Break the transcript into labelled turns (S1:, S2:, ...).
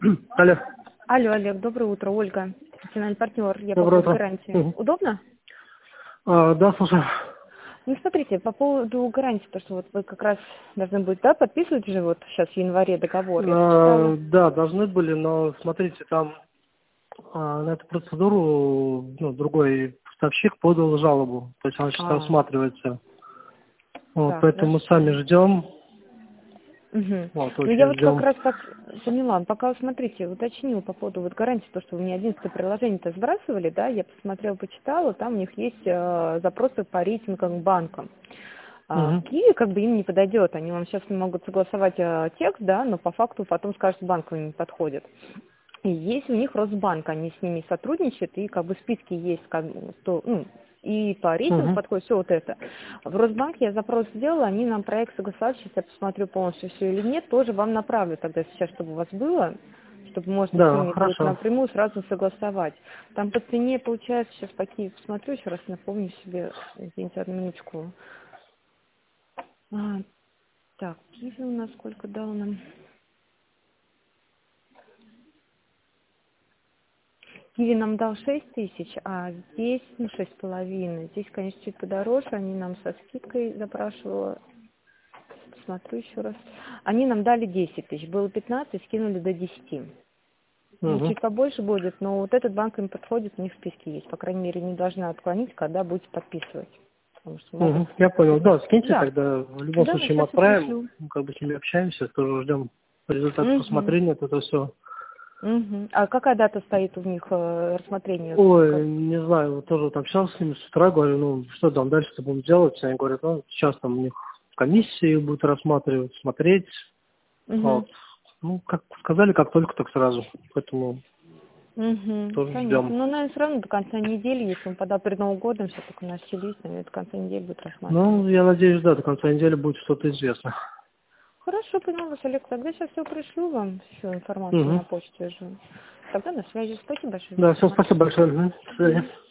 S1: Алло.
S2: Алло, Олег, доброе утро. Ольга, профессиональный партнер. Я по
S1: Доброе
S2: поводу
S1: утро.
S2: гарантии.
S1: Мгм.
S2: Удобно?
S1: Да, слушай.
S2: Ну, смотрите, по поводу гарантии, то, что вот вы как раз должны будете, да, подписывать же вот сейчас в январе договор. Я почитала.
S1: Да, должны были, но смотрите, там на эту процедуру другой поставщик подал жалобу. То есть она сейчас
S2: А,
S1: рассматривается. Вот,
S2: так,
S1: поэтому мы сами
S2: хорошо.
S1: ждем.
S2: Угу.
S1: Вот,
S2: Ну, я
S1: очень
S2: вот как
S1: ждем.
S2: раз поняла. Пока, смотрите, уточнила по поводу вот гарантии, то, что вы мне 11 приложение-то сбрасывали, да, я посмотрела, почитала, там у них есть запросы по рейтингам банкам. В
S1: Мгм.
S2: Киеве как бы им не подойдет, они вам сейчас могут согласовать текст, да, но по факту потом скажут, банк им не подходит. И есть у них Росбанк, они с ними сотрудничают, и как бы списки есть, как бы, и по рейтингу
S1: Мгм.
S2: подходит, все вот это. В Росбанк я запрос сделала, они нам проект согласовали, сейчас я посмотрю полностью все или нет, тоже вам направлю тогда сейчас, чтобы у вас было, чтобы можно с
S1: Да,
S2: ними будет
S1: хорошо.
S2: напрямую сразу согласовать. Там по цене получается, сейчас по Киеву посмотрю, еще раз напомню себе, извините, одну минуточку. А, так, Киев у нас сколько дал нам? Киви нам дал 6 тысяч, а здесь, 6,5. Здесь, конечно, чуть подороже. Они нам со скидкой запрашивала. Посмотрю еще раз. Они нам дали 10 тысяч. Было 15, скинули до 10. Ну,
S1: Мгм.
S2: чуть побольше будет, но вот этот банк им подходит, у них в списке есть. По крайней мере, не должна отклонить, когда будете подписывать. Потому что могут
S1: Мгм. Я понял.
S2: действительно...
S1: Да, скиньте
S2: Да,
S1: тогда. В любом
S2: да,
S1: случае мы
S2: сейчас я
S1: отправим.
S2: пришлю.
S1: Мы как бы с ними общаемся, тоже ждем результатов
S2: Угу.
S1: рассмотрения. Это все.
S2: Угу. А какая дата стоит у них рассмотрения?
S1: Ой, не знаю, вот тоже там общался с ними с утра, говорю, что там дальше-то будем делать? Они говорят, сейчас там у них комиссии будут рассматривать, смотреть.
S2: Угу.
S1: Вот. Как сказали, как только, так сразу. Поэтому
S2: Угу,
S1: тоже
S2: понятно.
S1: ждем.
S2: Но, наверное, все равно до конца недели, если он подал перед Новым годом, сейчас только начались, наверное, до конца недели будет рассматривать.
S1: Я надеюсь, да, до конца недели будет что-то известно.
S2: Хорошо, поняла вас, Олег. Тогда сейчас все пришлю вам, всю информацию
S1: Угу.
S2: на почте же. Тогда на связи. Спасибо большое за
S1: Да, все, спасибо
S2: информацию.
S1: большое. Мгм. До свидания.